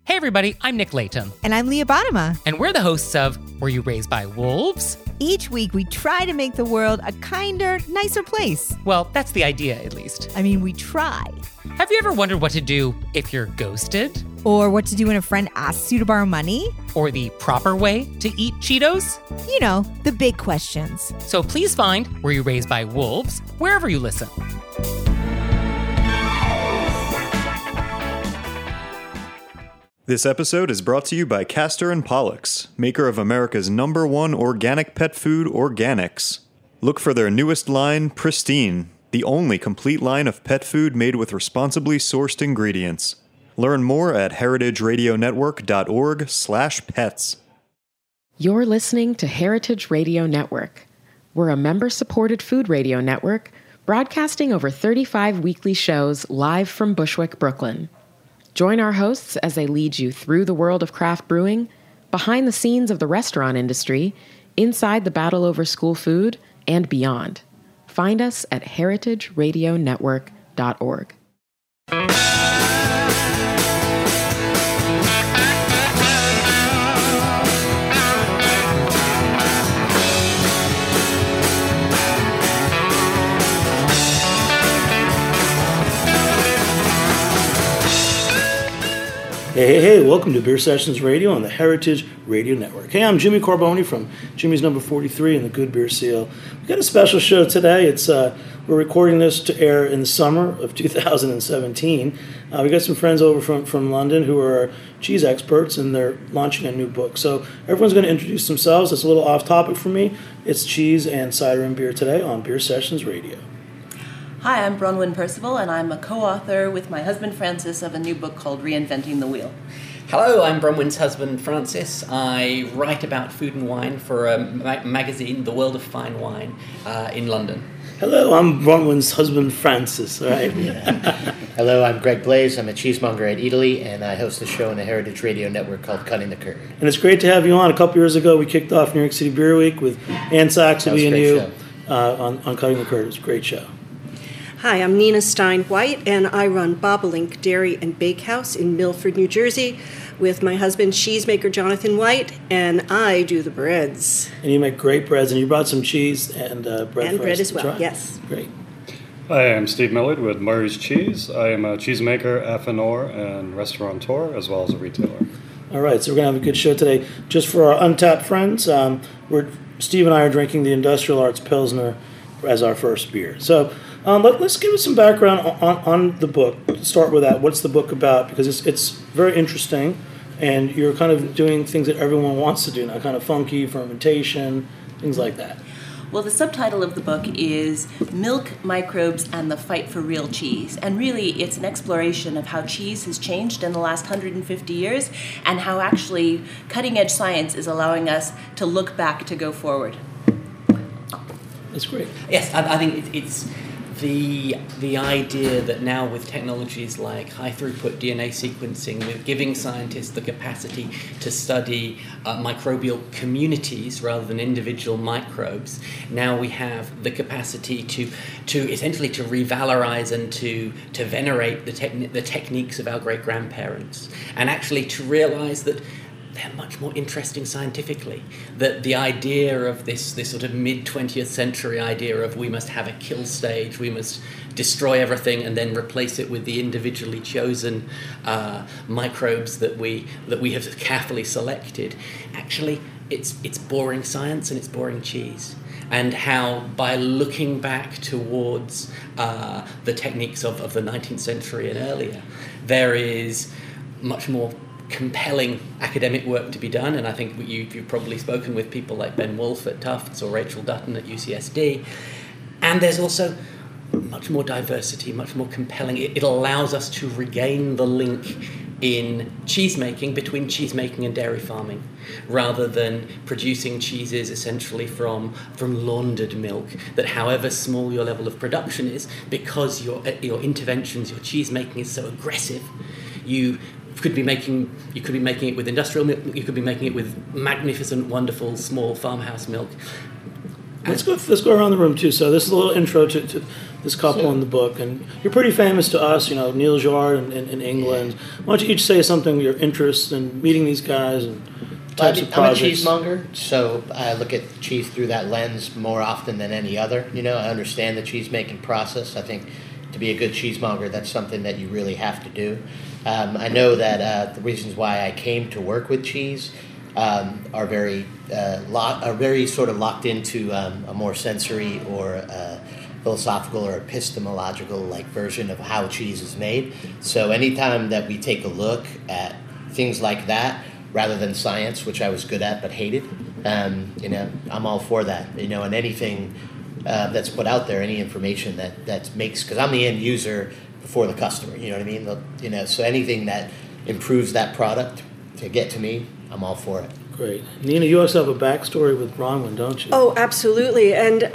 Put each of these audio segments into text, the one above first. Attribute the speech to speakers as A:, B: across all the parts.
A: Hey everybody, I'm Nick Layton.
B: And I'm Leah Bottima.
A: And we're the hosts of Were You Raised by Wolves?
B: Each week we try to make the world a kinder, nicer place.
A: Well, that's the idea, at least.
B: I mean, we try.
A: Have you ever wondered what to do if you're ghosted?
B: Or what to do when a friend asks you to borrow money?
A: Or the proper way to eat Cheetos?
B: You know, the big questions.
A: So please find Were You Raised by Wolves wherever you listen.
C: This episode is brought to you by Castor & Pollux, maker of America's #1 organic pet food, Organics. Look for their newest line, Pristine, the only complete line of pet food made with responsibly sourced ingredients. Learn more at heritageradionetwork.org/pets.
D: You're listening to Heritage Radio Network. We're a member-supported food radio network broadcasting over 35 weekly shows live from Bushwick, Brooklyn. Join our hosts as they lead you through the world of craft brewing, behind the scenes of the restaurant industry, inside the battle over school food, and beyond. Find us at heritageradionetwork.org.
E: Hey, welcome to Beer Sessions Radio on the Heritage Radio Network. Hey, I'm Jimmy Carboni from Jimmy's Number 43 and the Good Beer Seal. We've got a special show today. We're recording this to air in the summer of 2017. We got some friends over from London who are cheese experts, and they're launching a new book. So everyone's going to introduce themselves. It's a little off topic for me. It's cheese and cider and beer today on Beer Sessions Radio.
F: Hi, I'm Bronwyn Percival, and I'm a co-author with my husband Francis of a new book called Reinventing the Wheel.
G: Hello, I'm Bronwyn's husband Francis. I write about food and wine for a magazine, The World of Fine Wine, in London.
E: Hello, I'm Bronwyn's husband Francis. All right.
H: Hello, I'm Greg Blaze. I'm a cheesemonger at Italy, and I host a show on the Heritage Radio Network called Cutting the Curd.
E: And it's great to have you on. A couple years ago, we kicked off New York City Beer Week with Ann Saxby and you on Cutting the Curd. It was a great show.
I: Hi, I'm Nina Stein-White, and I run Bobolink Dairy and Bakehouse in Milford, New Jersey, with my husband, cheesemaker Jonathan White, and I do the breads.
E: And you make great breads, and you brought some cheese and bread
I: and
E: for
I: bread
E: us
I: as well,
E: try.
I: yes.
E: Great.
J: Hi, I'm Steve Millard with Murray's Cheese. I am a cheesemaker, affineur, and restaurateur, as well as a retailer.
E: All right, so we're going to have a good show today. Just for our untapped friends, Steve and I are drinking the Industrial Arts Pilsner as our first beer. So let's give us some background on the book. Start with that. What's the book about? Because it's very interesting, and you're kind of doing things that everyone wants to do now, kind of funky, fermentation, things like that.
F: Well, the subtitle of the book is Milk, Microbes, and the Fight for Real Cheese. And really, it's an exploration of how cheese has changed in the last 150 years and how actually cutting-edge science is allowing us to look back to go forward.
E: That's great.
G: Yes, I think it's the idea that now with technologies like high-throughput DNA sequencing, with giving scientists the capacity to study microbial communities rather than individual microbes, now we have the capacity to essentially to revalorize and to venerate the techniques of our great-grandparents, and actually to realize that they're much more interesting scientifically. That the idea of this sort of mid-20th century idea of we must have a kill stage, we must destroy everything and then replace it with the individually chosen microbes that we have carefully selected. Actually, it's boring science and it's boring cheese. And how by looking back towards the techniques of the 19th century and earlier, there is much more compelling academic work to be done, and I think you've probably spoken with people like Ben Wolfe at Tufts or Rachel Dutton at UCSD, and there's also much more diversity, much more compelling. It allows us to regain the link in cheesemaking between cheesemaking and dairy farming, rather than producing cheeses essentially from laundered milk, that however small your level of production is, because your interventions, your cheesemaking is so aggressive, you could be making it with industrial milk, you could be making it with magnificent, wonderful, small farmhouse milk.
E: Let's go around the room too. So this is a little intro to this couple in the book, and you're pretty famous to us. Neil Jard in England. Why don't you each say something, your interest in meeting these guys and types of projects?
H: I'm a cheesemonger, so I look at cheese through that lens more often than any other. I understand the cheese making process. I think to be a good cheesemonger, that's something that you really have to do. I know that the reasons why I came to work with cheese are very sort of locked into a more sensory or philosophical or epistemological version of how cheese is made. So anytime that we take a look at things like that rather than science, which I was good at but hated, I'm all for that. And anything that's put out there, any information that makes, because I'm the end user before the customer. You know what I mean? So anything that improves that product to get to me, I'm all for it.
E: Great. Nina, you also have a backstory with Bronwyn, don't you?
I: Oh, absolutely. And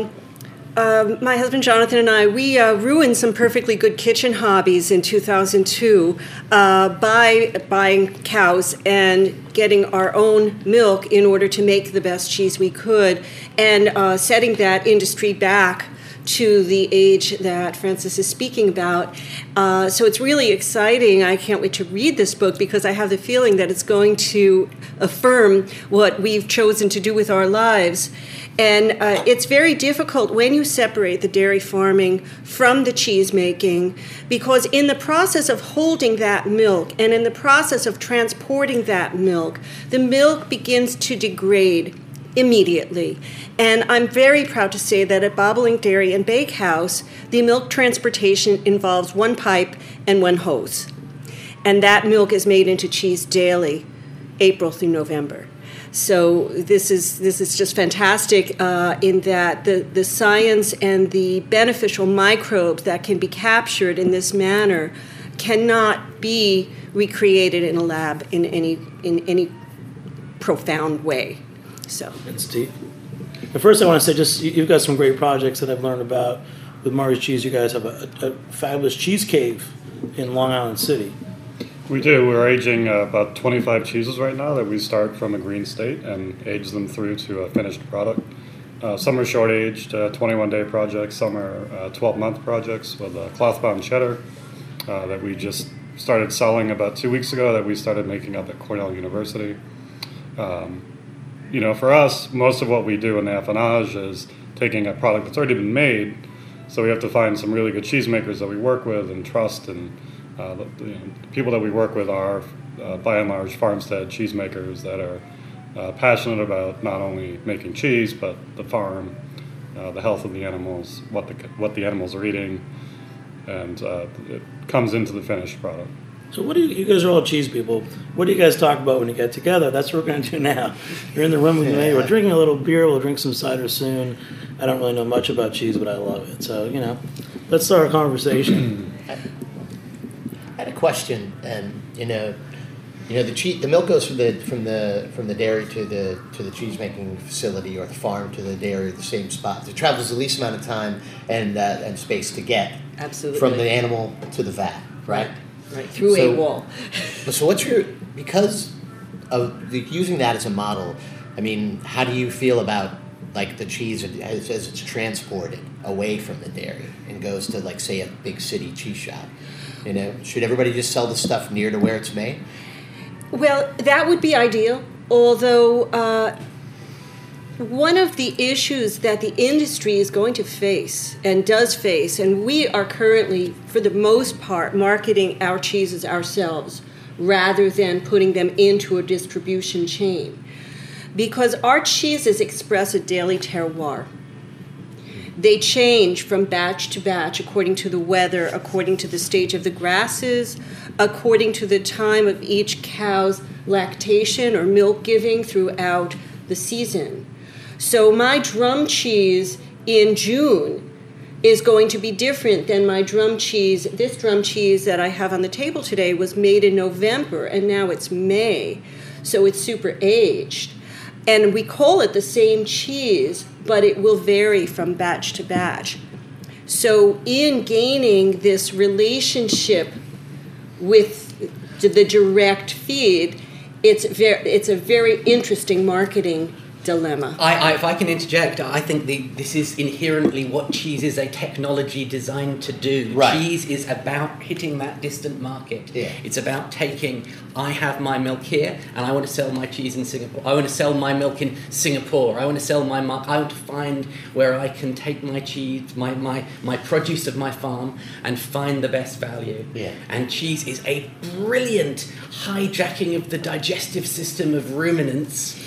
I: my husband Jonathan and I, we ruined some perfectly good kitchen hobbies in 2002 by buying cows and getting our own milk in order to make the best cheese we could, and setting that industry back to the age that Francis is speaking about. So it's really exciting. I can't wait to read this book because I have the feeling that it's going to affirm what we've chosen to do with our lives. And it's very difficult when you separate the dairy farming from the cheese making, because in the process of holding that milk and in the process of transporting that milk, the milk begins to degrade immediately. And I'm very proud to say that at Bobolink Dairy and Bakehouse, the milk transportation involves one pipe and one hose. And that milk is made into cheese daily, April through November. So this is just fantastic in that the science and the beneficial microbes that can be captured in this manner cannot be recreated in a lab in any profound way. So.
E: And Steve? But first I want to say, you've got some great projects that I've learned about with Murray's Cheese. You guys have a fabulous cheese cave in Long Island City.
J: We do. We're aging about 25 cheeses right now that we start from a green state and age them through to a finished product. Some are short-aged, 21-day projects. Some are 12-month projects with cloth-bound cheddar that we just started selling about 2 weeks ago, that we started making up at Cornell University. For us, most of what we do in the affinage is taking a product that's already been made, so we have to find some really good cheesemakers that we work with and trust, and the people that we work with are, by and large, farmstead cheesemakers that are passionate about not only making cheese, but the farm, the health of the animals, what the animals are eating, and it comes into the finished product.
E: So what do you guys are all cheese people. What do you guys talk about when you get together? That's what we're going to do now. You're in the room with me. We're drinking a little beer. We'll drink some cider soon. I don't really know much about cheese, but I love it. So, let's start a conversation.
H: I had a question, and the milk goes from the dairy to the cheese making facility, or the farm to the dairy, the same spot. It travels the least amount of time and space to get.
I: Absolutely.
H: From the animal to the vat, right?
I: Right, through a wall.
H: So because of using that as a model, how do you feel about the cheese as it's transported away from the dairy and goes to say a big city cheese shop? Should everybody just sell the stuff near to where it's made?
I: Well, that would be ideal, although one of the issues that the industry is going to face and does face, and we are currently, for the most part, marketing our cheeses ourselves rather than putting them into a distribution chain, because our cheeses express a daily terroir. They change from batch to batch according to the weather, according to the stage of the grasses, according to the time of each cow's lactation or milk giving throughout the season. So my drum cheese in June is going to be different than my drum cheese. This drum cheese that I have on the table today was made in November, and now it's May, so it's super aged. And we call it the same cheese, but it will vary from batch to batch. So in gaining this relationship with the direct feed, it's a very interesting marketing dilemma.
G: If I can interject, I think this is inherently what cheese is a technology designed to do.
H: Right.
G: Cheese is about hitting that distant market.
H: Yeah.
G: It's about I have my milk here, and I want to sell my cheese in Singapore. I want to sell my milk in Singapore. I want to sell I want to find where I can take my cheese, my produce of my farm, and find the best value.
H: Yeah.
G: And cheese is a brilliant hijacking of the digestive system of ruminants.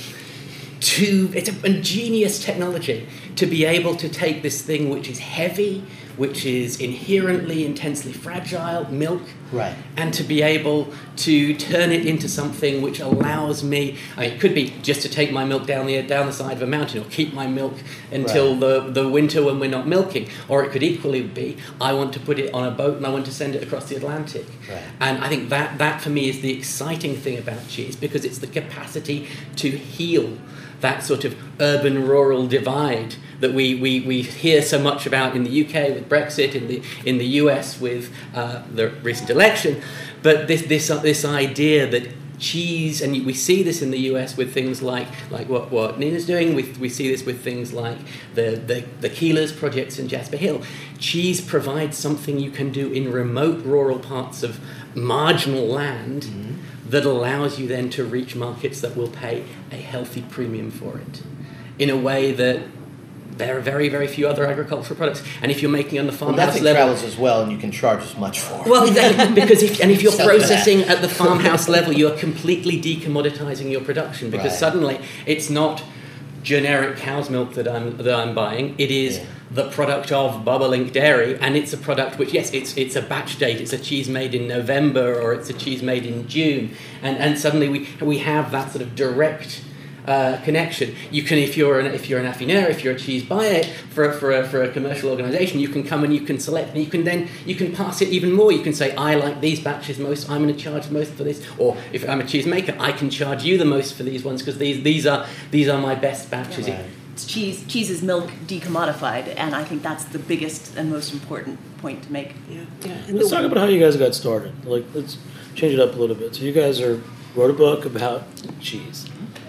G: It's a ingenious technology to be able to take this thing which is heavy, which is inherently intensely fragile, milk,
H: right,
G: and to be able to turn it into something which allows me. It could be just to take my milk down the side of a mountain, or keep my milk until the winter when we're not milking, or it could equally be I want to put it on a boat and I want to send it across the Atlantic.
H: Right.
G: And I think that for me is the exciting thing about cheese, because it's the capacity to heal that sort of urban-rural divide that we hear so much about in the UK with Brexit, in the US with the recent election, but this idea that cheese, and we see this in the US with things like what Nina's doing. We see this with things like the Keeler's projects in Jasper Hill. Cheese provides something you can do in remote rural parts of marginal land. Mm-hmm. That allows you then to reach markets that will pay a healthy premium for it, in a way that there are very, very few other agricultural products. And if you're making on the farmhouse
H: nothing
G: level,
H: travels as well, and you can charge as much for it.
G: Well, exactly, because if you're processing at the farmhouse level, you're completely decommoditizing your production, because suddenly it's not generic cow's milk that I'm buying. It is the product of Bobolink Dairy, and it's a product which, yes, it's a batch date. It's a cheese made in November, or it's a cheese made in June, and suddenly we have that sort of direct connection. You can, if you're an affineur, if you're a cheese buyer for a commercial organisation, you can come and you can select, and you can pass it even more. You can say, I like these batches most. I'm going to charge most for this. Or if I'm a cheese maker, I can charge you the most for these ones, because these are my best batches.
F: Right. Cheese is milk decommodified, and I think that's the biggest and most important point to make.
E: Let's talk about how you guys got started. Let's change it up a little bit. So you guys wrote a book about cheese.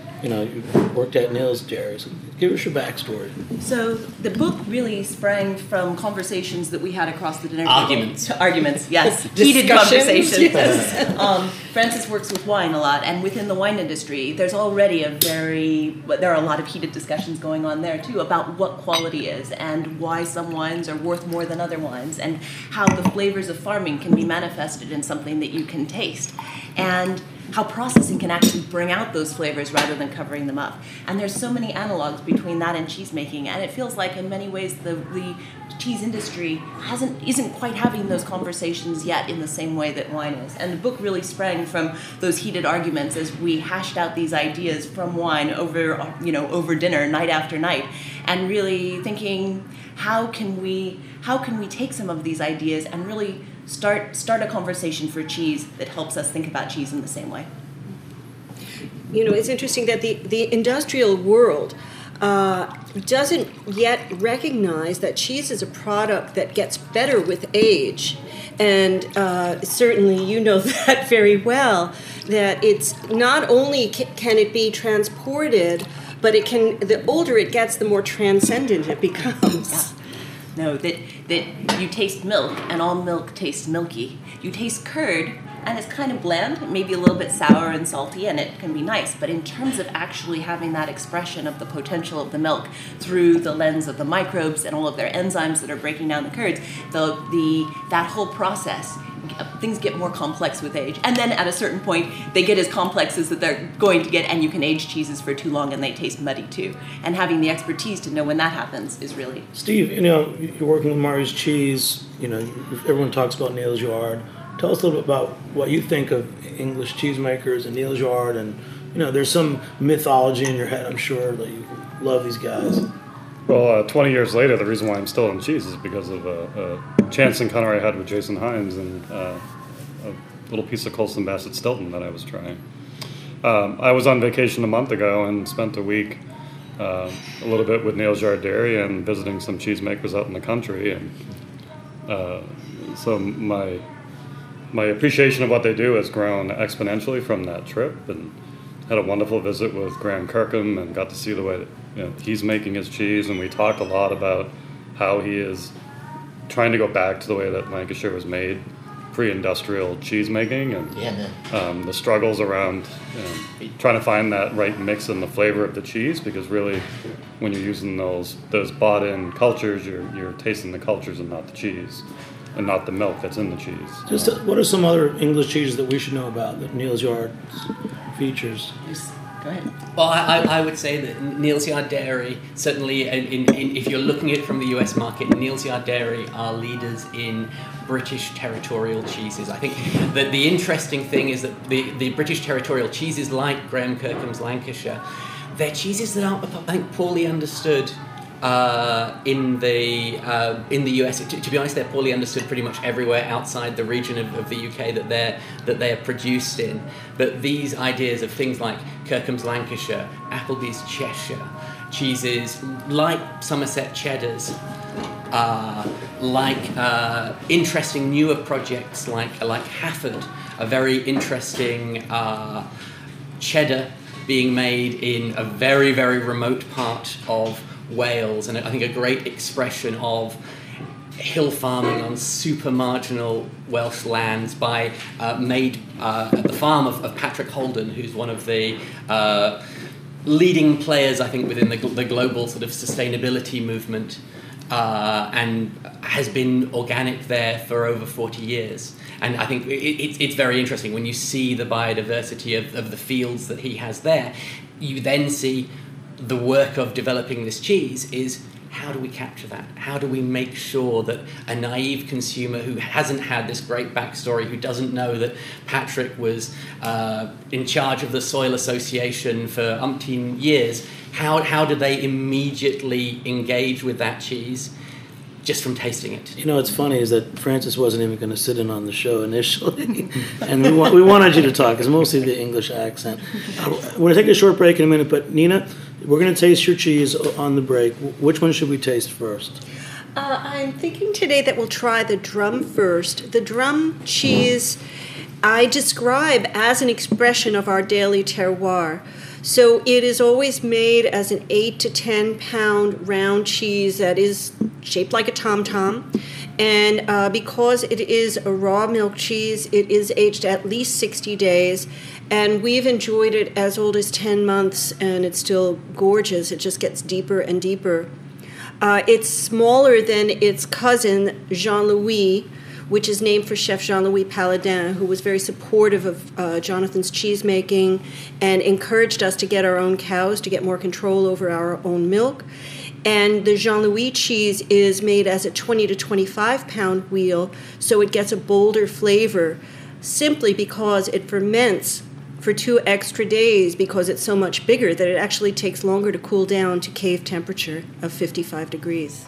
E: You worked at Neil's Dairy. So give us your backstory.
F: So the book really sprang from conversations that we had across the dinner
G: table.
F: Arguments, yes. Heated conversations. Yes. Francis works with wine a lot, and within the wine industry, there's already there are a lot of heated discussions going on there too about what quality is, and why some wines are worth more than other wines, and how the flavors of farming can be manifested in something that you can taste. And how processing can actually bring out those flavors rather than covering them up. And there's so many analogs between that and cheese making, and it feels like in many ways the cheese industry isn't quite having those conversations yet in the same way that wine is. And the book really sprang from those heated arguments as we hashed out these ideas from wine over dinner night after night, and really thinking, how can we take some of these ideas and really start a conversation for cheese that helps us think about cheese in the same way.
I: It's interesting that the industrial world doesn't yet recognize that cheese is a product that gets better with age. And certainly you know that very well, that it's not only can it be transported, but the older it gets, the more transcendent it becomes.
F: Yeah. No, that you taste milk, and all milk tastes milky. You taste curd, and it's kind of bland, maybe a little bit sour and salty, and it can be nice. But in terms of actually having that expression of the potential of the milk through the lens of the microbes and all of their enzymes that are breaking down the curds, that whole process, things get more complex with age. And then at a certain point, they get as complex as that they're going to get, and you can age cheeses for too long and they taste muddy too. And having the expertise to know when that happens is really...
E: Steve, you're working with Murray's Cheese. Everyone talks about Neil's Yard. Tell us a little bit about what you think of English cheesemakers and Neil's Yard. And, there's some mythology in your head, I'm sure, that you love these guys.
J: Well, 20 years later, the reason why I'm still in cheese is because of a chance encounter I had with Jason Hines and a little piece of Colson Bassett Stilton that I was trying. I was on vacation a month ago and spent a week a little bit with Neil's Yard Dairy and visiting some cheesemakers out in the country. And so my appreciation of what they do has grown exponentially from that trip. And had a wonderful visit with Graham Kirkham and got to see the way that he's making his cheese, and we talked a lot about how he is trying to go back to the way that Lancashire was made, pre-industrial cheese making, and the struggles around trying to find that right mix in the flavor of the cheese, because really when you're using those bought-in cultures, you're tasting the cultures and not the cheese, and not the milk that's in the cheese.
E: What are some other English cheeses that we should know about that Neal's Yard features?
F: Go ahead.
G: Well, I would say that Neal's Yard Dairy, certainly if you're looking at it from the US market, Neal's Yard Dairy are leaders in British territorial cheeses. I think that the interesting thing is that the British territorial cheeses, like Graham Kirkham's Lancashire, they're cheeses that aren't, I think, poorly understood in the US. To be honest, they're poorly understood pretty much everywhere outside the region of the UK that they're produced in. But these ideas of things like Kirkham's Lancashire, Appleby's Cheshire, cheeses like Somerset Cheddars, interesting newer projects like Hafford, a very interesting cheddar being made in a very, very remote part of Wales, and I think a great expression of hill farming on super marginal Welsh lands made at the farm of Patrick Holden, who's one of the leading players, I think, within the global sort of sustainability movement, and has been organic there for over 40 years. And I think it's very interesting when you see the biodiversity of the fields that he has there. You then see the work of developing this cheese is, how do we capture that? How do we make sure that a naive consumer who hasn't had this great backstory, who doesn't know that Patrick was in charge of the Soil Association for umpteen years, how do they immediately engage with that cheese just from tasting it?
E: You know, what's funny is that Francis wasn't even going to sit in on the show initially, and we wanted you to talk. It's mostly the English accent. We're going to take a short break in a minute, but Nina, we're going to taste your cheese on the break. Which one should we taste first?
I: I'm thinking today that we'll try the drum first. The drum cheese I describe as an expression of our daily terroir. So it is always made as an 8 to 10 pound round cheese that is shaped like a tom-tom. And because it is a raw milk cheese, it is aged at least 60 days. And we've enjoyed it as old as 10 months, and it's still gorgeous. It just gets deeper and deeper. It's smaller than its cousin, Jean-Louis, which is named for Chef Jean-Louis Paladin, who was very supportive of Jonathan's cheesemaking and encouraged us to get our own cows to get more control over our own milk. And the Jean-Louis cheese is made as a 20 to 25 pound wheel, so it gets a bolder flavor simply because it ferments for 2 extra days because it's so much bigger that it actually takes longer to cool down to cave temperature of 55 degrees.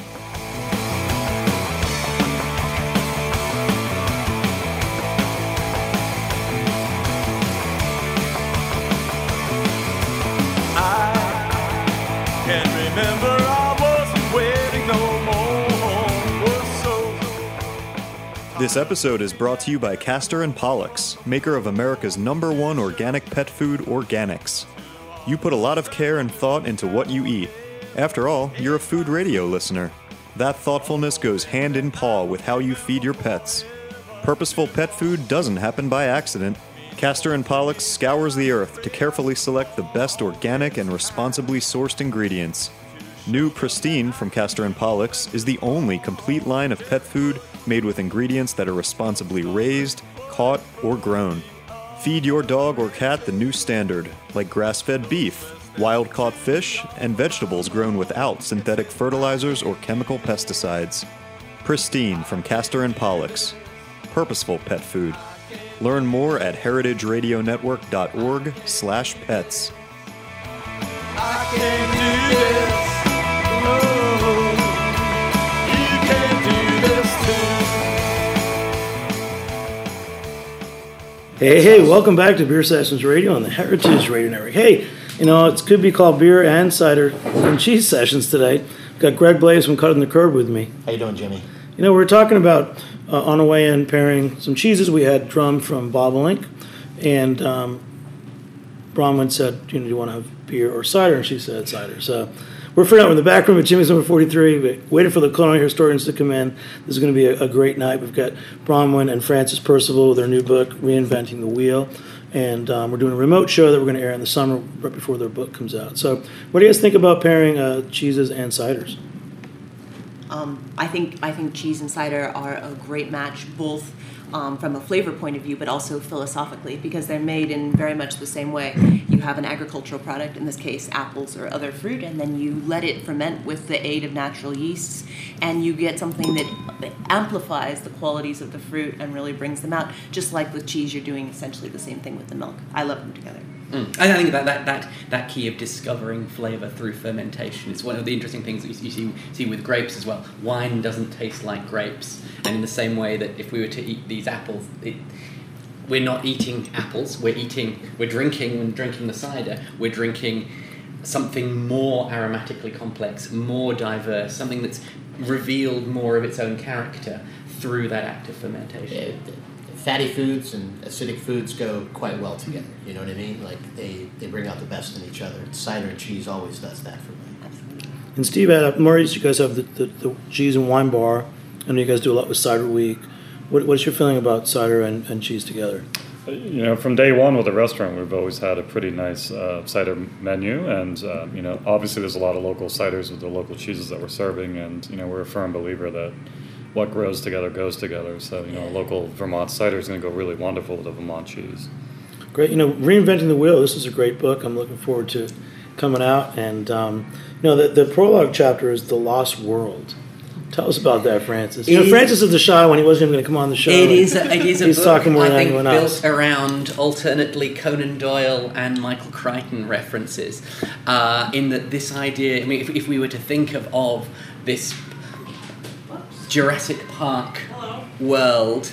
C: This episode is brought to you by Castor & Pollux, maker of America's #1 organic pet food, Organics. You put a lot of care and thought into what you eat. After all, you're a food radio listener. That thoughtfulness goes hand in paw with how you feed your pets. Purposeful pet food doesn't happen by accident. Castor & Pollux scours the earth to carefully select the best organic and responsibly sourced ingredients. New Pristine from Castor & Pollux is the only complete line of pet food made with ingredients that are responsibly raised, caught, or grown. Feed your dog or cat the new standard, like grass-fed beef, wild-caught fish, and vegetables grown without synthetic fertilizers or chemical pesticides. Pristine from Castor & Pollux. Purposeful pet food. Learn more at heritageradionetwork.org/pets.
K: I can't do this.
E: Hey, welcome back to Beer Sessions Radio on the Heritage Radio Network. Hey, you know, it could be called Beer and Cider and Cheese Sessions today. We've got Greg Blaze from Cutting the Curb with me.
H: How you doing, Jimmy?
E: You know, we were talking about, on the way in, pairing some cheeses. We had Drum from Bobolink, and Bronwyn said, do you want to have beer or cider? And she said cider. So we're freed out in the back room at Jimmy's number 43. We waited for the culinary historians to come in. This is going to be a great night. We've got Bronwyn and Frances Percival with their new book, Reinventing the Wheel. And we're doing a remote show that we're going to air in the summer right before their book comes out. So what do you guys think about pairing cheeses and ciders?
F: I think cheese and cider are a great match, both from a flavor point of view, but also philosophically, because they're made in very much the same way. You have an agricultural product, in this case apples or other fruit, and then you let it ferment with the aid of natural yeasts, and you get something that amplifies the qualities of the fruit and really brings them out. Just like with cheese, you're doing essentially the same thing with the milk. I love them together.
G: I think that key of discovering flavour through fermentation is one of the interesting things that you see with grapes as well. Wine doesn't taste like grapes, and in the same way that if we were to eat these apples, we're not eating apples. We're drinking the cider. We're drinking something more aromatically complex, more diverse, something that's revealed more of its own character through that act of fermentation.
H: Fatty foods and acidic foods go quite well together. You know what I mean? Like they bring out the best in each other. Cider and cheese always does that for me.
F: Absolutely.
E: And Steve, Maurice, you guys have the cheese and wine bar. I know you guys do a lot with Cider Week. What's your feeling about cider and cheese together?
J: From day one with the restaurant, we've always had a pretty nice cider menu, and obviously there's a lot of local ciders with the local cheeses that we're serving, and we're a firm believer that what grows together goes together. So, a local Vermont cider is going to go really wonderful with a Vermont cheese.
E: Great. Reinventing the Wheel, this is a great book. I'm looking forward to it coming out. And, the prologue chapter is The Lost World. Tell us about that, Francis. Francis is the shy one. He wasn't even going to come on the show.
G: It is a
E: He's
G: book,
E: talking more
G: I
E: than
G: think,
E: anyone
G: built
E: else.
G: around alternately Conan Doyle and Michael Crichton references. In that this idea, if we were to think of this Jurassic Park world,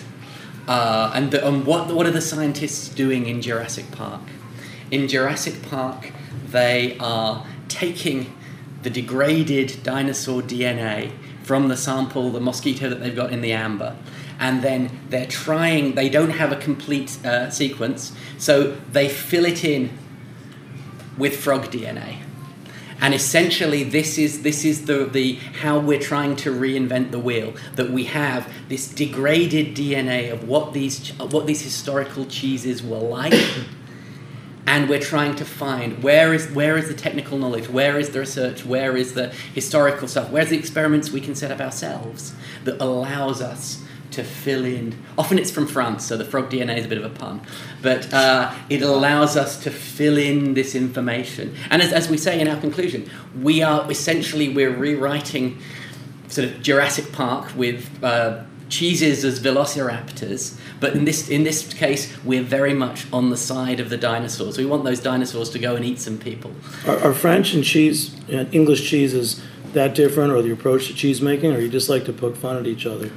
G: and what are the scientists doing in Jurassic Park? In Jurassic Park, they are taking the degraded dinosaur DNA from the sample, the mosquito that they've got in the amber, and then they don't have a complete sequence, so they fill it in with frog DNA. And essentially, this is the how we're trying to reinvent the wheel. That we have this degraded DNA of what these historical cheeses were like, and we're trying to find where is the technical knowledge, where is the research, where is the historical stuff, where's the experiments we can set up ourselves that allows us to fill in. Often it's from France, so the frog DNA is a bit of a pun, but it allows us to fill in this information. And as we say in our conclusion, we're rewriting sort of Jurassic Park with cheeses as velociraptors, but in this case, we're very much on the side of the dinosaurs. We want those dinosaurs to go and eat some people.
E: Are French and cheese and English cheeses that different, or the approach to cheese making, or you just like to poke fun at each other?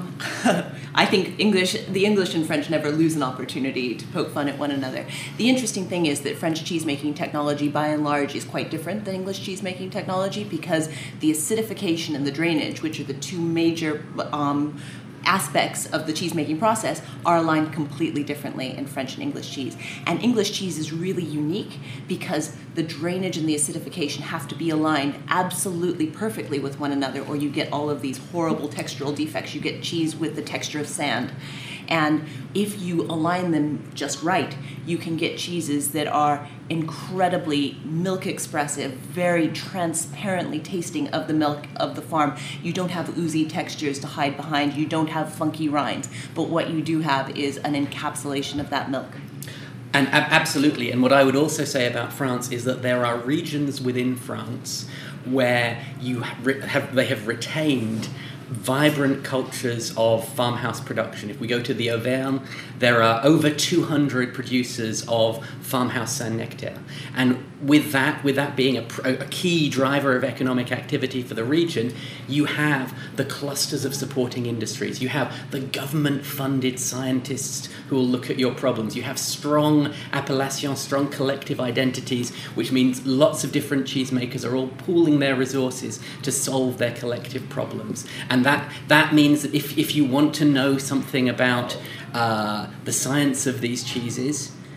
F: I think the English and French never lose an opportunity to poke fun at one another. The interesting thing is that French cheese-making technology, by and large, is quite different than English cheese-making technology, because the acidification and the drainage, which are the two major aspects of the cheese-making process, are aligned completely differently in French and English cheese. And English cheese is really unique because the drainage and the acidification have to be aligned absolutely perfectly with one another, or you get all of these horrible textural defects. You get cheese with the texture of sand. And if you align them just right, you can get cheeses that are incredibly milk expressive, very transparently tasting of the milk of the farm. You don't have oozy textures to hide behind. You don't have funky rinds. But what you do have is an encapsulation of that milk.
G: And absolutely. And what I would also say about France is that there are regions within France where they have retained vibrant cultures of farmhouse production. If we go to the Auvergne, there are over 200 producers of farmhouse Saint-Nectaire. And with that being a key driver of economic activity for the region, you have the clusters of supporting industries. You have the government-funded scientists who will look at your problems. You have strong appellations, strong collective identities, which means lots of different cheesemakers are all pooling their resources to solve their collective problems. And that means that if you want to know something about the science of these cheeses,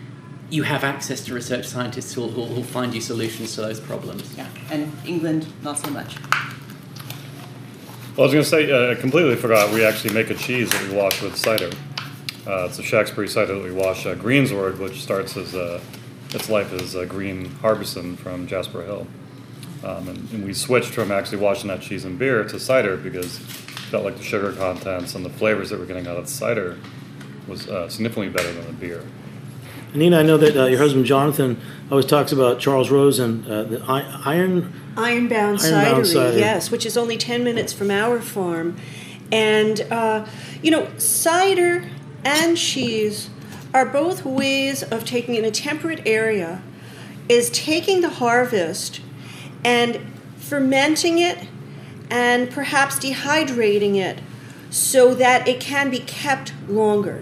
G: you have access to research scientists who'll find you solutions to those problems.
F: Yeah, and England, not so much.
J: Well, I was going to say, I completely forgot, we actually make a cheese that we wash with cider. It's a Shaftesbury cider that we wash. Greensward, which starts as its life as green Harbison from Jasper Hill. And we switched from actually washing that cheese in beer to cider because it felt like the sugar contents and the flavors that we're getting out of the cider was significantly better than the beer.
E: Nina, I know that your husband Jonathan always talks about Charles Rosen, the
I: Ironbound Cidery, yes, which is only 10 minutes from our farm. And, cider and cheese are both ways of taking in a temperate area, is taking the harvest and fermenting it and perhaps dehydrating it so that it can be kept longer.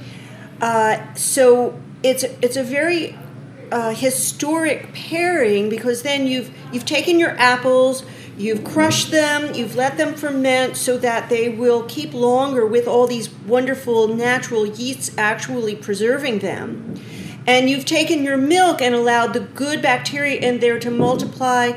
I: So it's a very historic pairing because then you've taken your apples, you've crushed them, you've let them ferment so that they will keep longer with all these wonderful natural yeasts actually preserving them. And you've taken your milk and allowed the good bacteria in there to multiply,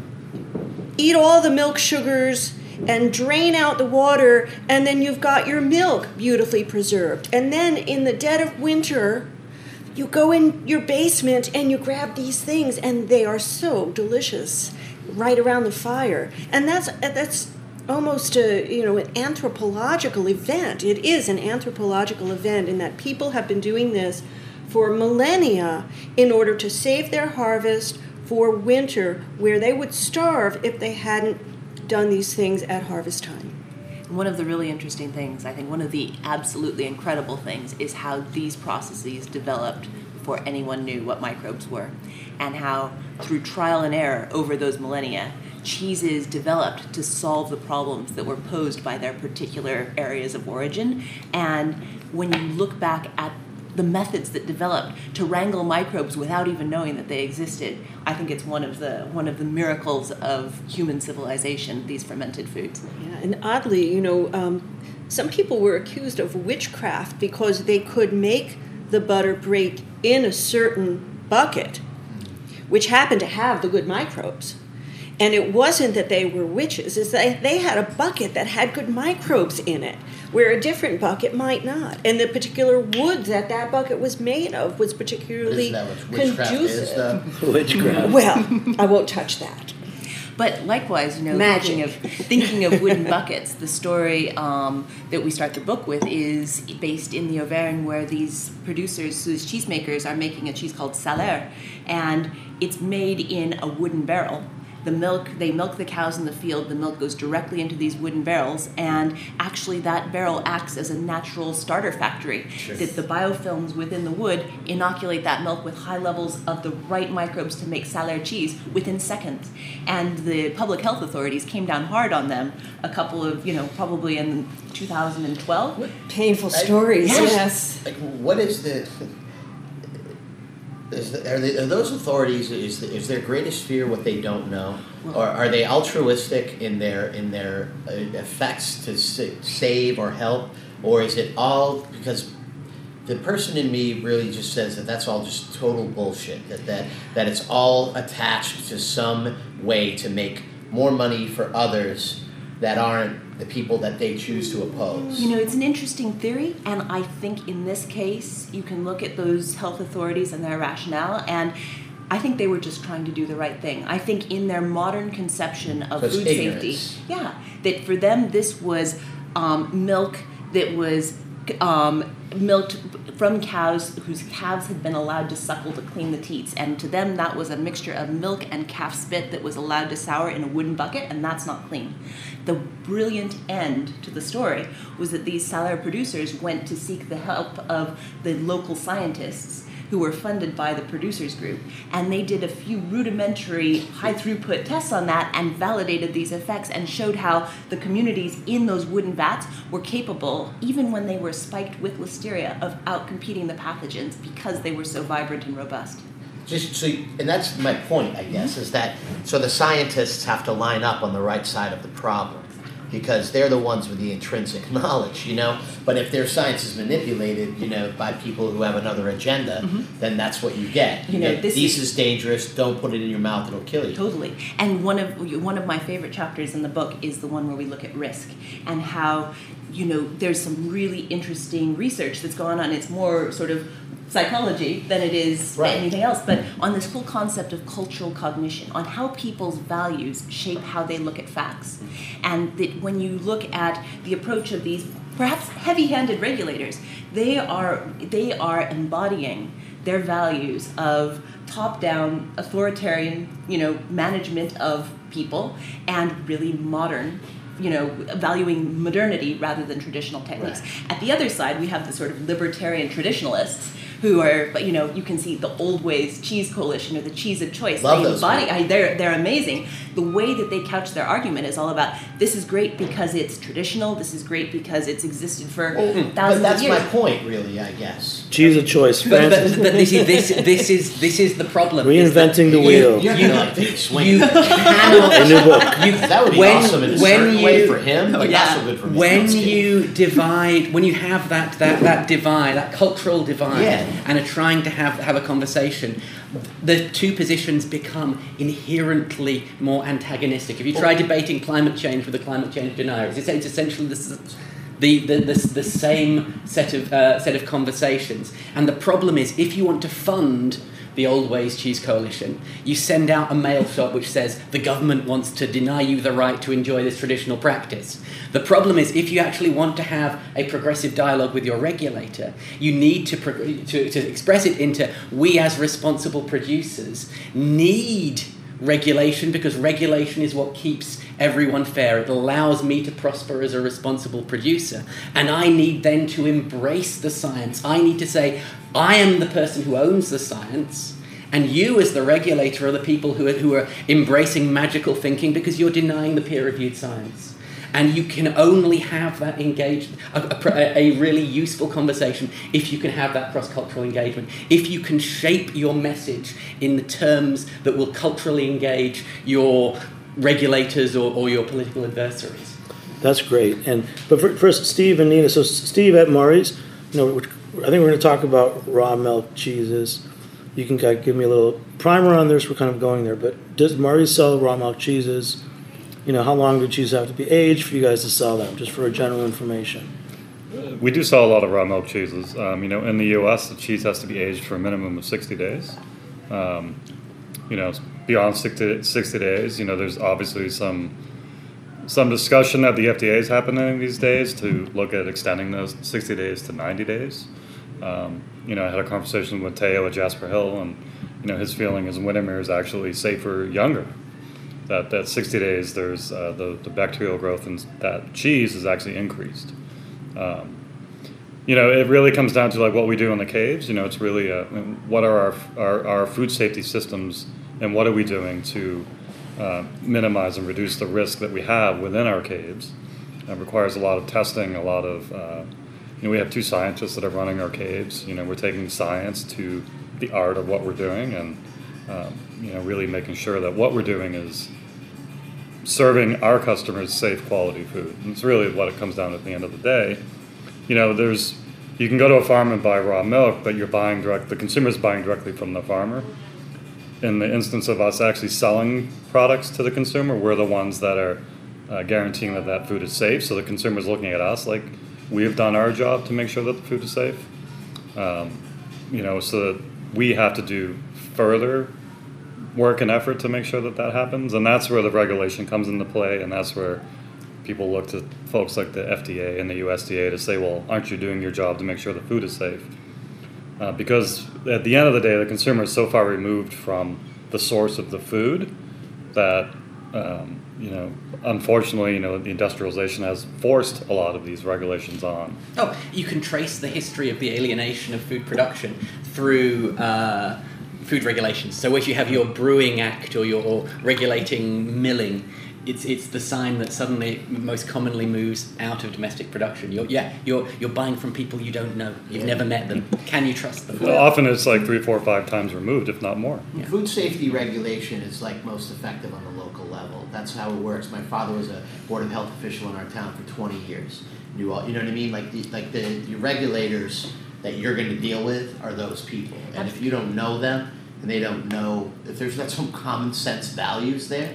I: eat all the milk sugars, and drain out the water, and then you've got your milk beautifully preserved. And then in the dead of winter, you go in your basement and you grab these things, and they are so delicious right around the fire. And that's almost an anthropological event. It is an anthropological event in that people have been doing this for millennia in order to save their harvest for winter, where they would starve if they hadn't done these things at harvest time.
F: One of the really interesting things, I think one of the absolutely incredible things, is how these processes developed before anyone knew what microbes were, and how through trial and error over those millennia, cheeses developed to solve the problems that were posed by their particular areas of origin. And when you look back at the methods that developed to wrangle microbes without even knowing that they existed, I think it's one of the miracles of human civilization, these fermented foods.
I: Yeah, and oddly, some people were accused of witchcraft because they could make the butter break in a certain bucket, which happened to have the good microbes. And it wasn't that they were witches, it's that they had a bucket that had good microbes in it, where a different bucket might not. And the particular wood that bucket was made of was particularly conducive.
E: Witchcraft.
I: Well, I won't touch that.
F: But likewise, thinking of wooden buckets, the story that we start the book with is based in the Auvergne, where these producers, these cheesemakers, are making a cheese called Salaire, and it's made in a wooden barrel. They milk the cows in the field, the milk goes directly into these wooden barrels, and actually that barrel acts as a natural starter factory. Sure. That the biofilms within the wood inoculate that milk with high levels of the right microbes to make Salaire cheese within seconds. And the public health authorities came down hard on them a couple of, probably in 2012.
I: What painful stories, yes.
H: Like, what is the... Are those authorities, is their greatest fear what they don't know? Or are they altruistic in their effects to save or help? Or is it all because the person in me really just says that that's all just total bullshit, that it's all attached to some way to make more money for others that aren't the people that they choose to oppose?
F: It's an interesting theory, and I think in this case, you can look at those health authorities and their rationale, and I think they were just trying to do the right thing. I think in their modern conception of food safety, that for them this was milk that was milked from cows whose calves had been allowed to suckle to clean the teats, and to them that was a mixture of milk and calf spit that was allowed to sour in a wooden bucket, and that's not clean. The brilliant end to the story was that these Salaire producers went to seek the help of the local scientists who were funded by the producers group, and they did a few rudimentary high-throughput tests on that and validated these effects and showed how the communities in those wooden vats were capable, even when they were spiked with listeria, of outcompeting the pathogens because they were so vibrant and robust.
H: And that's my point, I guess, is that so the scientists have to line up on the right side of the problem. because they're the ones with the intrinsic knowledge, But if their science is manipulated, by people who have another agenda, then that's what you get. This is dangerous. Don't put it in your mouth; it'll kill you.
F: Totally. And one of my favorite chapters in the book is the one where we look at risk and how there's some really interesting research that's gone on. It's more sort of psychology than it is anything else, but on this whole concept of cultural cognition, on how people's values shape how they look at facts. And that when you look at the approach of these perhaps heavy-handed regulators, they are embodying their values of top-down authoritarian, management of people and really modern, valuing modernity rather than traditional techniques.
H: Right.
F: At the other side, we have the sort of libertarian traditionalists who are, but you can see the Old Ways Cheese Coalition or the Cheese of Choice.
H: Love those
F: they're amazing. The way that they couch their argument is all about, this is great because it's traditional, this is great because it's existed for thousands of years.
H: But that's my point, really, I guess.
E: Cheese of Choice.
G: But this is the problem.
E: Reinventing the wheel.
G: You cannot.
E: A new book.
H: That would be awesome in a certain way for him, but not so good for me.
G: When you have that divide, that cultural divide, and are trying to have a conversation, the two positions become inherently more antagonistic. If you try debating climate change with the climate change deniers, it's essentially the same set of conversations. And the problem is, if you want to fund the Old Ways Cheese Coalition, you send out a mail shot which says the government wants to deny you the right to enjoy this traditional practice. The problem is, if you actually want to have a progressive dialogue with your regulator, you need to express it into, we as responsible producers need regulation, because regulation is what keeps everyone fair. It allows me to prosper as a responsible producer. And I need then to embrace the science. I need to say, I am the person who owns the science, and you as the regulator are the people who are embracing magical thinking because you're denying the peer-reviewed science. And you can only have that engaged, a really useful conversation, if you can have that cross-cultural engagement, if you can shape your message in the terms that will culturally engage your regulators or your political adversaries.
E: That's great. But first, Steve and Nina. So Steve at Murray's, I think we're going to talk about raw milk cheeses. You can give me a little primer on this. We're kind of going there. But does Murray's sell raw milk cheeses? How long do cheeses have to be aged for you guys to sell them, just for a general information?
J: We do sell a lot of raw milk cheeses. In the U.S., the cheese has to be aged for a minimum of 60 days. Beyond 60 days, there's obviously some discussion that the FDA is happening these days to look at extending those 60 days to 90 days. I had a conversation with Teo at Jasper Hill, and his feeling is Windermere is actually safer younger. That 60 days, there's the bacterial growth in that cheese is actually increased. It really comes down to what we do in the caves. It's really what are our food safety systems, and what are we doing to minimize and reduce the risk that we have within our caves. It requires a lot of testing, a lot of. We have 2 scientists that are running our caves. We're taking science to the art of what we're doing, and really making sure that what we're doing is serving our customers safe, quality food. And it's really what it comes down to at the end of the day. You can go to a farm and buy raw milk, but the consumer's buying directly from the farmer. In the instance of us actually selling products to the consumer, we're the ones that are guaranteeing that food is safe. So the consumer's looking at us like we have done our job to make sure that the food is safe. So that we have to do further work and effort to make sure that happens. And that's where the regulation comes into play, and that's where people look to folks like the FDA and the USDA to say, well, aren't you doing your job to make sure the food is safe? Because at the end of the day, the consumer is so far removed from the source of the food that, unfortunately, the industrialization has forced a lot of these regulations on.
G: Oh, you can trace the history of the alienation of food production through food regulations. So if you have your Brewing Act or your regulating milling, it's the sign that suddenly most commonly moves out of domestic production. You're buying from people you don't know. You've never met them. Can you trust them?
J: Well, often it's like 3, 4, 5 times removed, if not more.
H: Yeah. Food safety regulation is like most effective on the local level. That's how it works. My father was a Board of Health official in our town for 20 years. You know what I mean? Your regulators that you're going to deal with are those people. And if you don't know them, and they don't know, if there's not some common sense values there,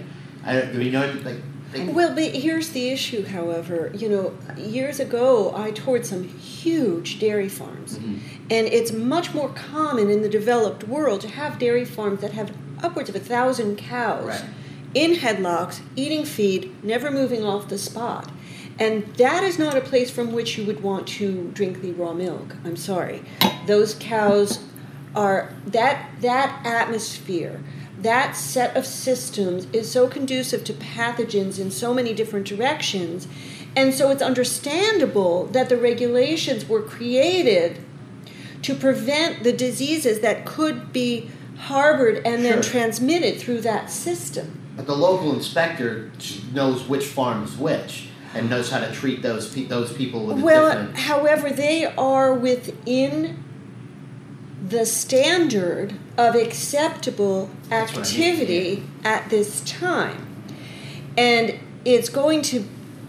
I: Well, but here's the issue, however. Years ago, I toured some huge dairy farms. Mm-hmm. And it's much more common in the developed world to have dairy farms that have upwards of 1,000 cows in headlocks, eating feed, never moving off the spot. And that is not a place from which you would want to drink the raw milk. I'm sorry. Those cows are, that atmosphere, that set of systems is so conducive to pathogens in so many different directions. And so it's understandable that the regulations were created to prevent the diseases that could be harbored and then transmitted through that system.
H: But the local inspector knows which farm is which and knows how to treat those people with different...
I: However, they are within the standard of acceptable activity at this time. And it's going to,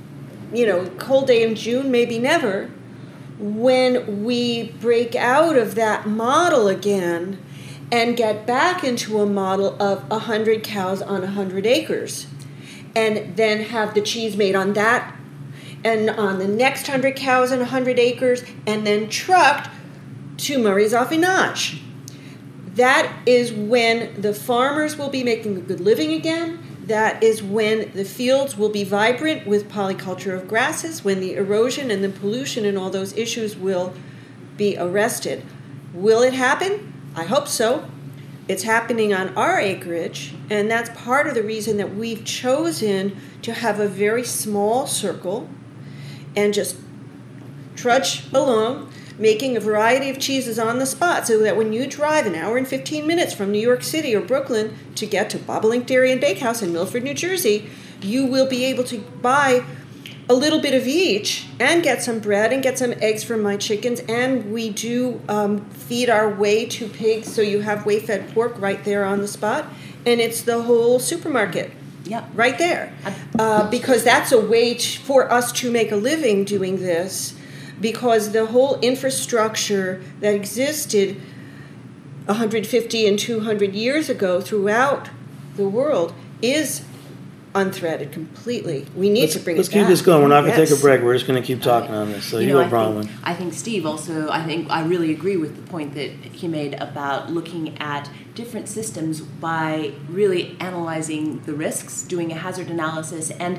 I: cold day in June, maybe never, when we break out of that model again and get back into a model of 100 cows on 100 acres. And then have the cheese made on that and on the next 100 cows and 100 acres and then trucked to Murray's affinage. That is when the farmers will be making a good living again. That is when the fields will be vibrant with polyculture of grasses, when the erosion and the pollution and all those issues will be arrested. Will it happen? I hope so. It's happening on our acreage, and that's part of the reason that we've chosen to have a very small circle and just trudge along, making a variety of cheeses on the spot so that when you drive an hour and 15 minutes from New York City or Brooklyn to get to Bobolink Dairy and Bakehouse in Milford, New Jersey, you will be able to buy a little bit of each and get some bread and get some eggs from my chickens. And we do feed our whey to pigs, so you have whey-fed pork right there on the spot. And it's the whole supermarket right there. Because that's a way for us to make a living doing this, because the whole infrastructure that existed 150 and 200 years ago throughout the world is unthreaded completely. We need to bring it back.
E: Let's keep this going. We're not going to take a break. We're just going to keep talking on this. So you go, Bronwyn.
F: I think Steve also, I really agree with the point that he made about looking at different systems by really analyzing the risks, doing a hazard analysis, and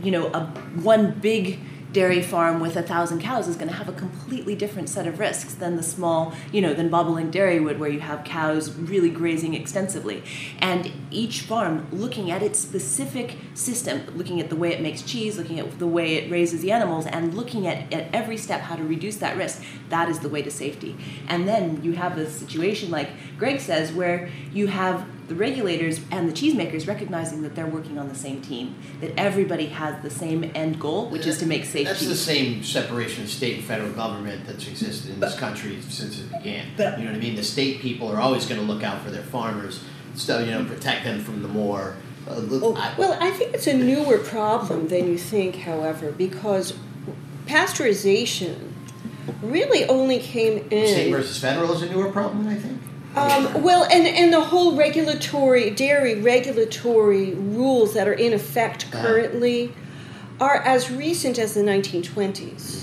F: one big dairy farm with 1,000 cows is going to have a completely different set of risks than the small, than Bobolink Dairy would, where you have cows really grazing extensively. And each farm looking at its specific system, looking at the way it makes cheese, looking at the way it raises the animals, and looking at every step how to reduce that risk, that is the way to safety. And then you have a situation like Greg says, where you have the regulators and the cheesemakers recognizing that they're working on the same team, that everybody has the same end goal, which is to make safe
H: That's
F: cheese.
H: the same separation of state and federal government that's existed in this country since it began. You know what I mean? The state people are always going to look out for their farmers, so protect them from the more...
I: I think it's a newer problem than you think, however, because pasteurization really only came in...
H: State versus federal is a newer problem, I think.
I: And the whole dairy regulatory rules that are in effect currently are as recent as the 1920s,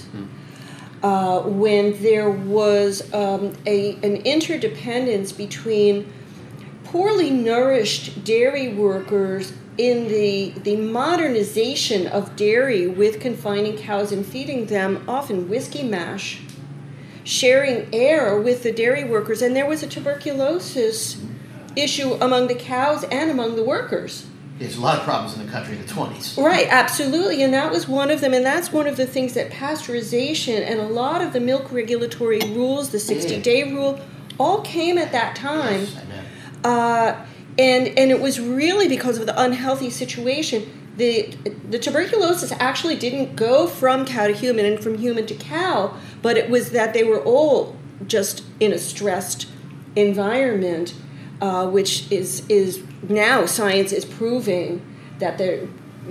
I: when there was an interdependence between poorly nourished dairy workers in the modernization of dairy with confining cows and feeding them often whiskey mash, sharing air with the dairy workers, and there was a tuberculosis issue among the cows and among the workers.
H: There's a lot of problems in the country in the 20s.
I: Right, absolutely, and that was one of them, and that's one of the things that pasteurization and a lot of the milk regulatory rules, the 60-day rule, all came at that time.
H: Yes, I know.
I: And it was really because of the unhealthy situation. the tuberculosis actually didn't go from cow to human and from human to cow, but it was that they were all just in a stressed environment, which is now science is proving that they're,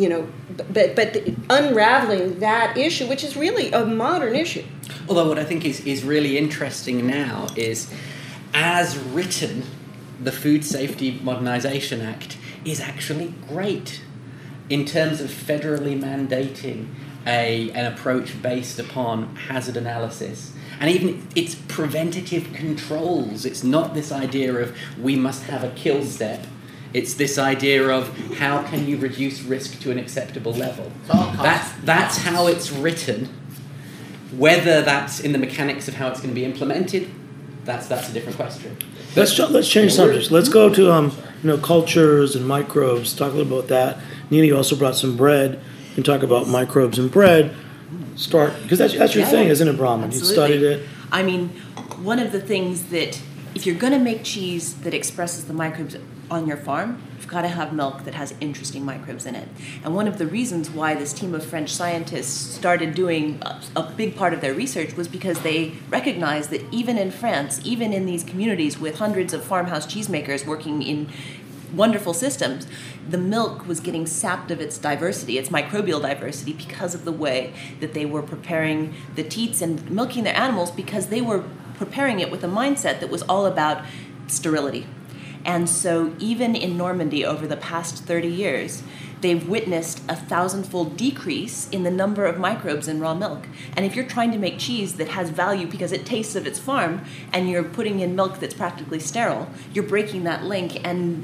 I: but unraveling that issue, which is really a modern issue.
G: Although what I think is really interesting now is, as written, the Food Safety Modernization Act is actually great in terms of federally mandating an approach based upon hazard analysis. And even it's preventative controls. It's not this idea of we must have a kill step. It's this idea of how can you reduce risk to an acceptable level. That's how it's written. Whether that's in the mechanics of how it's going to be implemented, that's a different question.
E: Let's change subjects. Let's go to cultures and microbes. Talk a little about that. Nina, you also brought some bread and talk about microbes and bread. Because that's your thing, isn't it, Brahman? You studied it.
F: I mean, one of the things that, if you're going to make cheese that expresses the microbes on your farm, you've got to have milk that has interesting microbes in it. And one of the reasons why this team of French scientists started doing a big part of their research was because they recognized that even in France, even in these communities with hundreds of farmhouse cheesemakers working in wonderful systems, the milk was getting sapped of its diversity, its microbial diversity, because of the way that they were preparing the teats and milking their animals, because they were preparing it with a mindset that was all about sterility. And so even in Normandy over the past 30 years, they've witnessed a 1,000-fold decrease in the number of microbes in raw milk. And if you're trying to make cheese that has value because it tastes of its farm, and you're putting in milk that's practically sterile, you're breaking that link and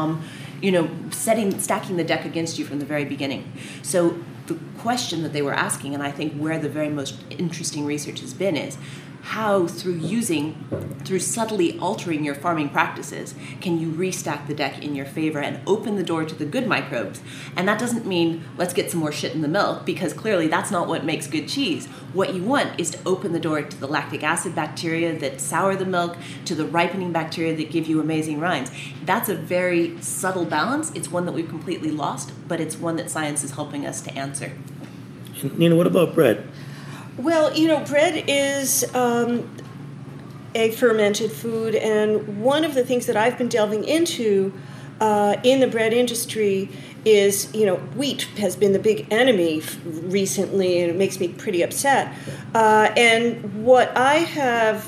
F: stacking the deck against you from the very beginning. So the question that they were asking, and I think where the very most interesting research has been, is how through subtly altering your farming practices can you restack the deck in your favor and open the door to the good microbes. And that doesn't mean let's get some more shit in the milk, because clearly that's not what makes good cheese. What you want is to open the door to the lactic acid bacteria that sour the milk, to the ripening bacteria that give you amazing rinds. That's a very subtle balance. It's one that we've completely lost, but it's one that science is helping us to answer.
E: Nina, what about bread?
I: Well, bread is a fermented food, and one of the things that I've been delving into in the bread industry is, wheat has been the big enemy recently, and it makes me pretty upset. And what I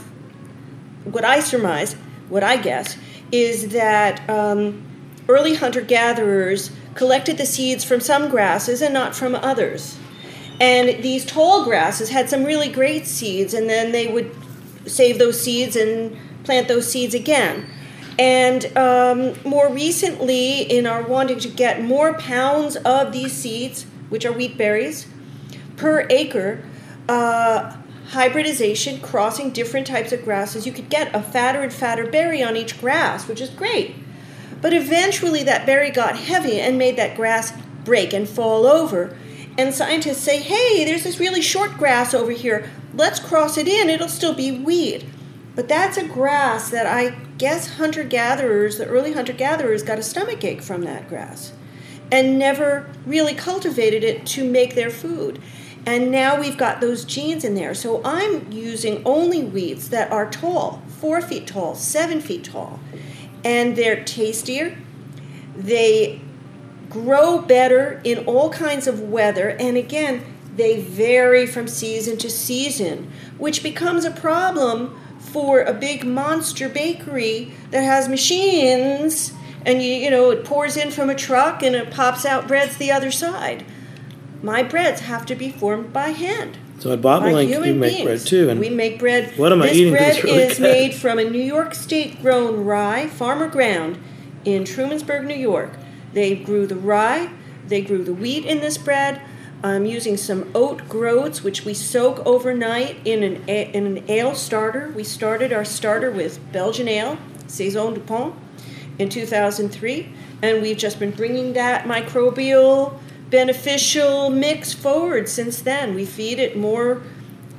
I: surmise, what I guess, is that early hunter-gatherers collected the seeds from some grasses and not from others. And these tall grasses had some really great seeds, and then they would save those seeds and plant those seeds again. And more recently, in our wanting to get more pounds of these seeds, which are wheat berries, per acre, hybridization, crossing different types of grasses, you could get a fatter and fatter berry on each grass, which is great. But eventually that berry got heavy and made that grass break and fall over. And scientists say, hey, there's this really short grass over here. Let's cross it in. It'll still be wheat. But that's a grass that I guess the early hunter-gatherers got a stomachache from that grass and never really cultivated it to make their food. And now we've got those genes in there. So I'm using only wheats that are tall, 4 feet tall, 7 feet tall. And they're tastier. They grow better in all kinds of weather, and again, they vary from season to season, which becomes a problem for a big monster bakery that has machines, and it pours in from a truck and it pops out breads the other side. My breads have to be formed by hand.
E: So at Bobolink, you make bread too. And
I: we make bread.
E: What am I eating?
I: This bread
E: really
I: is made from a New York State-grown rye, farmer ground, in Trumansburg, New York. They grew the rye, they grew the wheat in this bread. I'm using some oat groats, which we soak overnight in an ale starter. We started our starter with Belgian ale, Saison du Pont, in 2003, and we've just been bringing that microbial, beneficial mix forward since then. We feed it more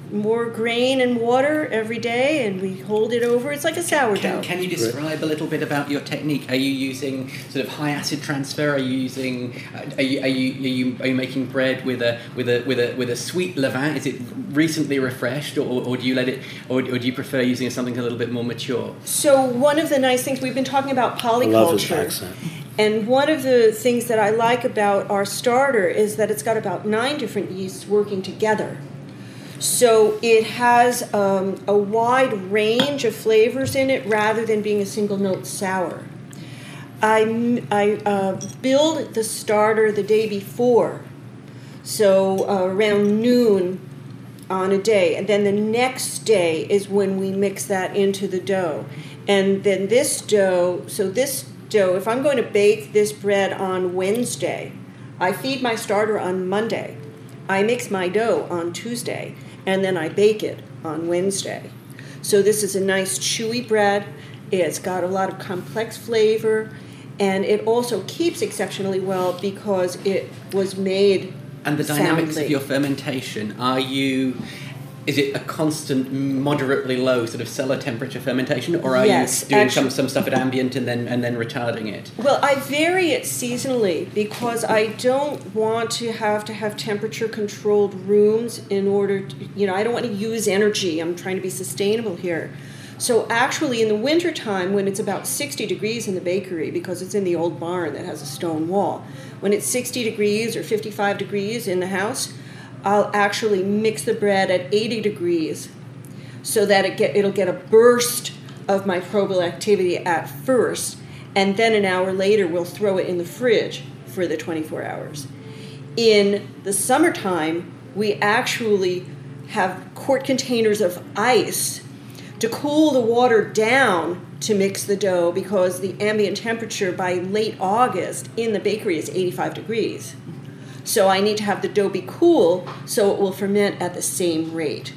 I: more grain and water every day, and we hold it over. It's like a sourdough.
G: Can you describe a little bit about your technique? Are you using sort of high acid transfer? Are you using? Are you making bread with a sweet levain? Is it recently refreshed, or do you let it, or do you prefer using something a little bit more mature?
I: So one of the nice things, we've been talking about polyculture.
E: I love his accent.
I: And one of the things that I like about our starter is that it's got about 9 different yeasts working together. So it has a wide range of flavors in it rather than being a single note sour. I build the starter the day before, so around noon on a day. And then the next day is when we mix that into the dough. And then this dough, if I'm going to bake this bread on Wednesday, I feed my starter on Monday. I mix my dough on Tuesday, and then I bake it on Wednesday. So this is a nice chewy bread. It's got a lot of complex flavor, and it also keeps exceptionally well because it was made
G: And the dynamics
I: soundly.
G: of your fermentation, is it a constant, moderately low sort of cellar temperature fermentation, or are you doing some stuff at ambient and then retarding it?
I: Well, I vary it seasonally because I don't want to have temperature-controlled rooms in order to, I don't want to use energy. I'm trying to be sustainable here. So actually in the wintertime, when it's about 60 degrees in the bakery, because it's in the old barn that has a stone wall, when it's 60 degrees or 55 degrees in the house, I'll actually mix the bread at 80 degrees so that it'll get a burst of microbial activity at first, and then an hour later we'll throw it in the fridge for the 24 hours. In the summertime, we actually have quart containers of ice to cool the water down to mix the dough because the ambient temperature by late August in the bakery is 85 degrees. So I need to have the dough be cool so it will ferment at the same rate.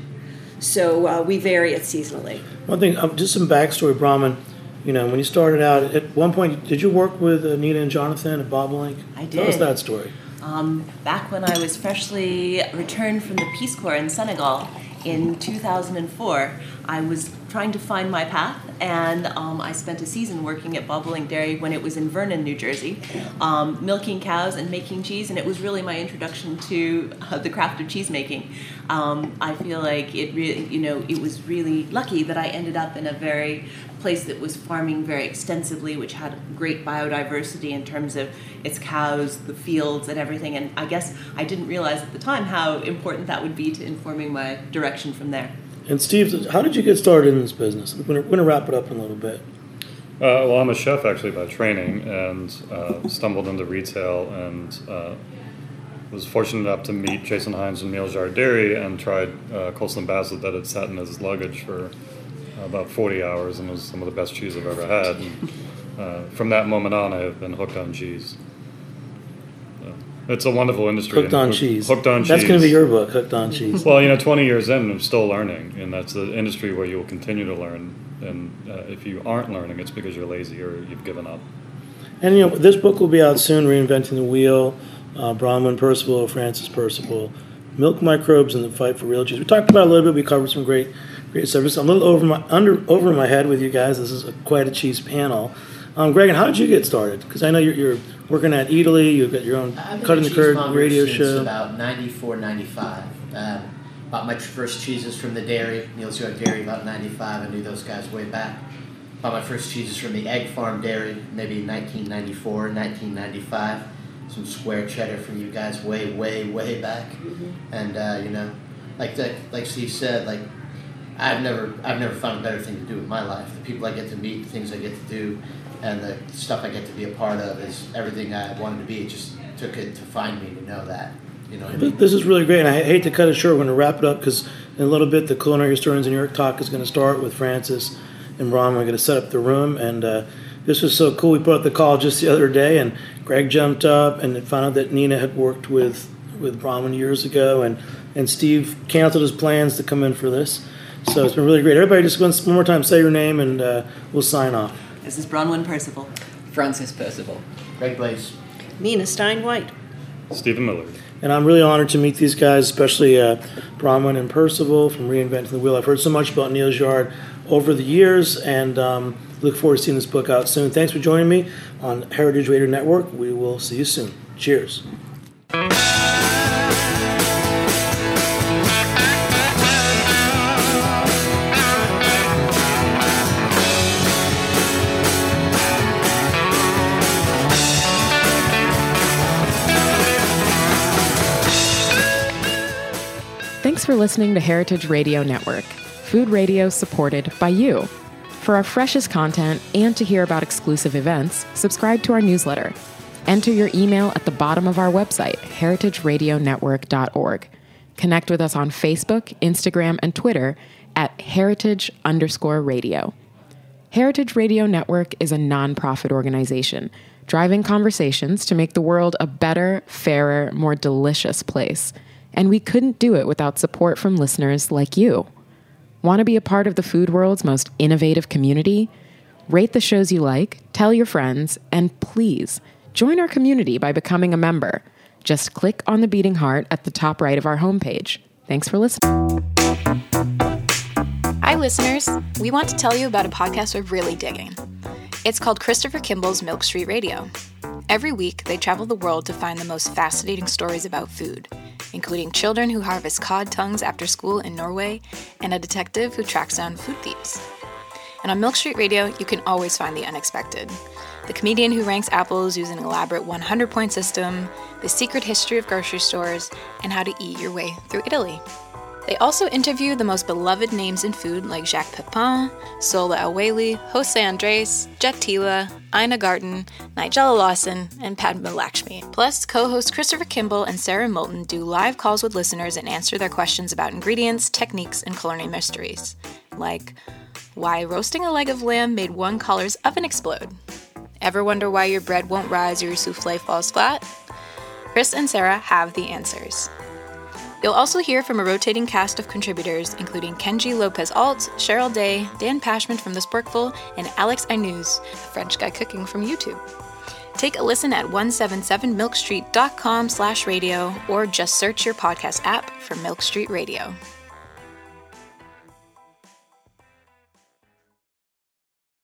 I: So we vary it seasonally.
E: One thing, just some backstory, Brahman. When you started out, at one point, did you work with Nina and Jonathan at Bobolink?
F: I did.
E: Tell us that story.
F: Back when I was freshly returned from the Peace Corps in Senegal in 2004, I was trying to find my path, and I spent a season working at Bobolink Dairy when it was in Vernon, New Jersey, milking cows and making cheese, and it was really my introduction to the craft of cheese making. I feel like it really, it was really lucky that I ended up in a place that was farming very extensively, which had great biodiversity in terms of its cows, the fields, and everything. And I guess I didn't realize at the time how important that would be to informing my direction from there.
E: And Steve, how did you get started in this business? We're going to wrap it up in a little bit.
J: Well, I'm a chef actually by training, and stumbled into retail, and was fortunate enough to meet Jason Hines and Neil Jardiri, and tried Colson Bassett that had sat in his luggage for about 40 hours, and was some of the best cheese I've ever had. And, from that moment on, I have been hooked on cheese. It's a wonderful industry.
E: Hooked on cheese.
J: Hooked on cheese.
E: That's going to be your book, Hooked on Cheese.
J: Well, 20 years in, I'm still learning, and that's the industry where you will continue to learn. And if you aren't learning, it's because you're lazy or you've given up.
E: And this book will be out soon, Reinventing the Wheel, Bronwyn Percival, Frances Percival, Milk Microbes and the Fight for Real Cheese. We talked about it a little bit. We covered some great subjects. I'm a little over my head with you guys. This is quite a cheese panel. Greg, how did you get started? Because I know you're working at Italy. You've got your own Cutting the Curd radio show.
H: About 94, 95. Bought my first cheeses from the dairy, Neil's Yard Dairy, about 95. I knew those guys way back. Bought my first cheeses from the Egg Farm Dairy, maybe 1994, 1995. Some square cheddar from you guys way, way, way back. Mm-hmm. And like Steve said, I've never found a better thing to do with my life. The people I get to meet, the things I get to do, and the stuff I get to be a part of is everything I wanted to be. It just took it to find me to know that. You know what I mean?
E: This is really great, and I hate to cut it short. We're going to wrap it up because in a little bit the Culinary Historians in New York talk is going to start with Frances and Ron. We're going to set up the room, and this was so cool. We put up the call just the other day, and Greg jumped up and found out that Nina had worked with Bronwyn years ago, and Steve canceled his plans to come in for this. So it's been really great. Everybody just one more time say your name, and we'll sign off.
F: This is Bronwyn Percival.
G: Frances Percival.
H: Greg Blaze.
I: Nina Stein-White.
J: Stephen Millard.
E: And I'm really honored to meet these guys, especially Bronwyn and Percival from Reinventing the Wheel. I've heard so much about Neil Jarre over the years, and look forward to seeing this book out soon. Thanks for joining me on Heritage Radio Network. We will see you soon. Cheers.
D: Thanks for listening to Heritage Radio Network, food radio supported by you. For our freshest content and to hear about exclusive events, subscribe to our newsletter. Enter your email at the bottom of our website, heritageradionetwork.org. Connect with us on Facebook, Instagram, and Twitter at heritage_radio. Heritage Radio Network is a nonprofit organization driving conversations to make the world a better, fairer, more delicious place. And we couldn't do it without support from listeners like you. Want to be a part of the food world's most innovative community? Rate the shows you like, tell your friends, and please join our community by becoming a member. Just click on the beating heart at the top right of our homepage. Thanks for listening.
L: Hi, listeners. We want to tell you about a podcast we're really digging. It's called Christopher Kimball's Milk Street Radio. Every week, they travel the world to find the most fascinating stories about food, including children who harvest cod tongues after school in Norway and a detective who tracks down food thieves. And on Milk Street Radio, you can always find the unexpected. The comedian who ranks apples using an elaborate 100-point system, the secret history of grocery stores, and how to eat your way through Italy. They also interview the most beloved names in food like Jacques Pepin, Sola El-Waylly, Jose Andres, Jet Tila, Ina Garten, Nigella Lawson, and Padma Lakshmi. Plus, co-hosts Christopher Kimball and Sarah Moulton do live calls with listeners and answer their questions about ingredients, techniques, and culinary mysteries. Like, why roasting a leg of lamb made one caller's oven explode? Ever wonder why your bread won't rise or your souffle falls flat? Chris and Sarah have the answers. You'll also hear from a rotating cast of contributors, including Kenji Lopez-Alt, Cheryl Day, Dan Pashman from The Sporkful, and Alex Ainuz, a French guy cooking from YouTube. Take a listen at 177milkstreet.com/radio or just search your podcast app for Milk Street Radio.